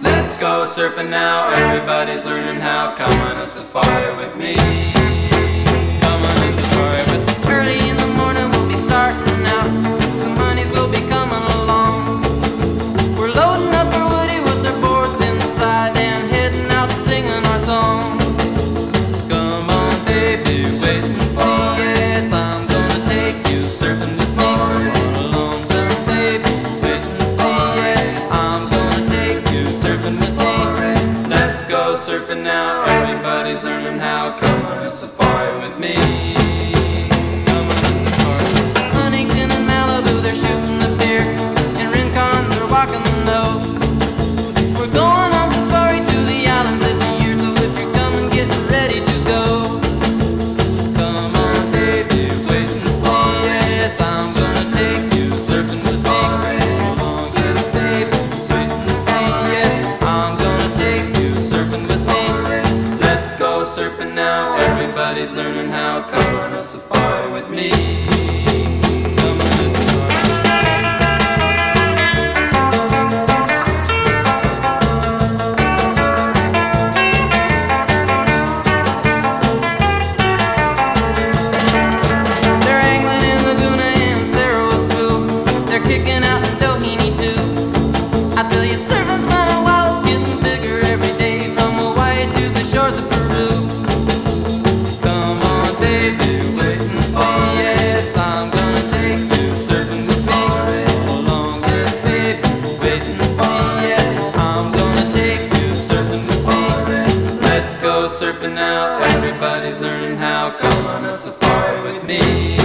Let's go surfing now, everybody's learning how. Come on a safari with me. Come on a safari with me. Early in the morning we'll be starting out. Some honeys will be coming along. We're loading up our woody with our boards inside and heading out singing our song. Come on baby, wait and see. Yes, I'm gonna take you surfing with me. Come on along, surf baby, wait and see. Yeah, I'm gonna take you surfing with me. Let's go surfing now, everybody's learning how. Come on a safari with me. Come on a safari. Huntington and Malibu, they're shooting the pier. In Rincon, they're walking the nose. We're going on safari to the islands this year, so if you're coming, get ready to go. Come on, baby, wait and see. Yes, I'm gonna take you surfing with me. Come on, yes, baby, wait and see. Yeah, I'm gonna take you surfing with me. Let's go surfing now, everybody's learning how. Come on a safari with me. Come on a safari. They're angling in Laguna and Sarasota. They're kicking out in Doheny too. I tell you, surfing's running wild, it's getting bigger every day, from Hawaii to the shores of Peru. Come on, baby, wait and see. Yes, I'm gonna take you surfing with me. Come along, yes, baby, wait and see. Yes, I'm gonna take you surfing with me. Let's go surfing now, everybody's learning how. Come on a safari with me.